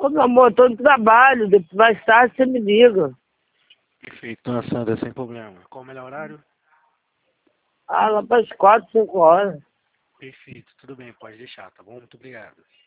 Ô, meu amor, tô no trabalho, depois mais tarde você me liga. Perfeito, dona Sandra, sem problema. Qual o melhor horário? Ah, lá para as 4, 5 horas. Perfeito, tudo bem, pode deixar, tá bom? Muito obrigado.